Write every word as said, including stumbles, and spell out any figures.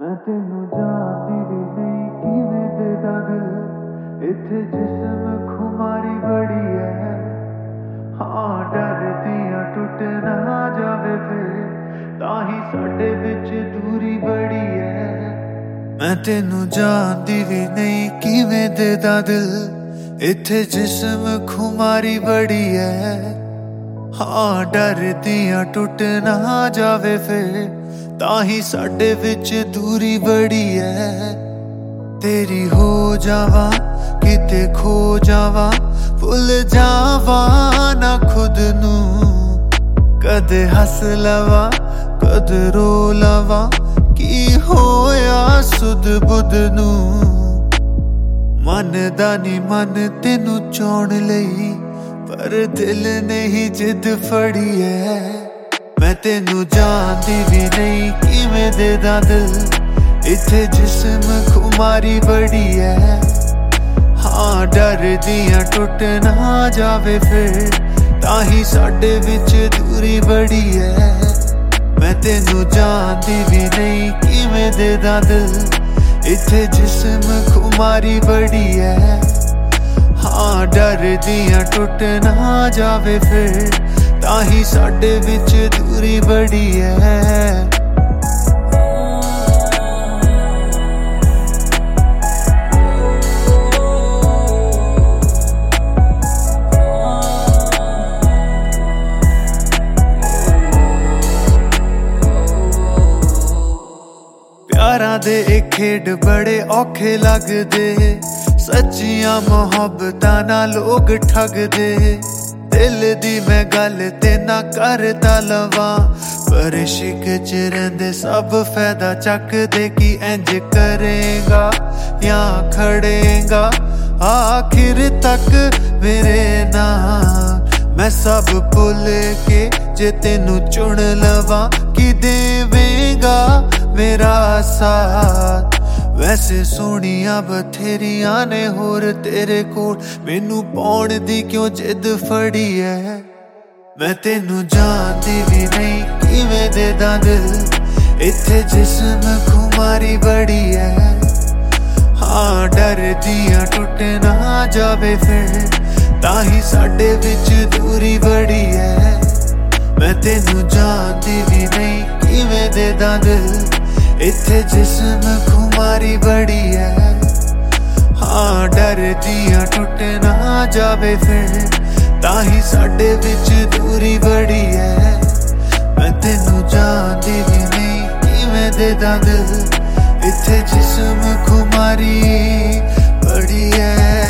मैं तेनू जानदी भी नहीं किवें देदा दिल इत्थे जिस्म खुमारी बड़ी है। हाँ डरदियां टुट ना जावे फिर ताही साडे विच दूरी बड़ी है। मैं तेनू जानदी भी नहीं किवें देदा दिल इत्थे जिस्म खुमारी बड़ी है। हाँ डरदियां टुट ना जावे फिर ताही साडे विच दूरी बड़ी है। तेरी हो जावा किते खो जावा भुल जावा ना खुद नू कदे हस लवा कद रो लवा की होया सुध बुध नू। मन दा नी मन तेनू चाहण लई पर दिल ने ही जिद फड़ी है। मैं तेनू जानदी भी नहीं किवें देदा दिल इत्थे जिस्म खुमारी बड़ी है। हाँ डरदियां टुट ना जावे फिर ताही साडे विच दूरी बड़ी है। मैं तेनू जानदी भी नहीं किवें देदा दिल इत्थे जिस्म खुमारी बड़ी है। हाँ डरदियां टुट ना जावे फिर ताही साडे विच दूरी बड़ी है। प्यारां दे ए खेड बड़े औखे लगदे सच्चियां मोहब्बतां नाल लोग ठगदे। दिल दी मैं गल ते ना करता लवा पर इश्क च रहिंदे सब फायदा चकदे कि इंज करेगा या खड़ेगा आखिर तक मेरे नाल। मैं सब भुल के जे तेनू चुन लवा कि देवेगा मेरा साथ। वैसे सोनिया बथेरियां ने होर तेरे कोल मैनू पाउण दी क्यों जिद फड़ी है। मैं तेनू जानदी भी नहीं किवें देदा दिल इत्थे जिस्म खुमारी बड़ी है। हाँ डरदियां टुट ना जावे फिर ताही साडे विच दूरी बड़ी है। मैं तेनू जानदी भी नहीं किवें देदा दिल इत्थे जिस्म खुमारी बड़ी है। हाँ डरदियां टुट ना जावे फिर ताही साडे विच दूरी बड़ी है। मैं तेनू जानदी भी नहीं किवें देदा दिल इत्थे जिस्म खुमारी बड़ी है।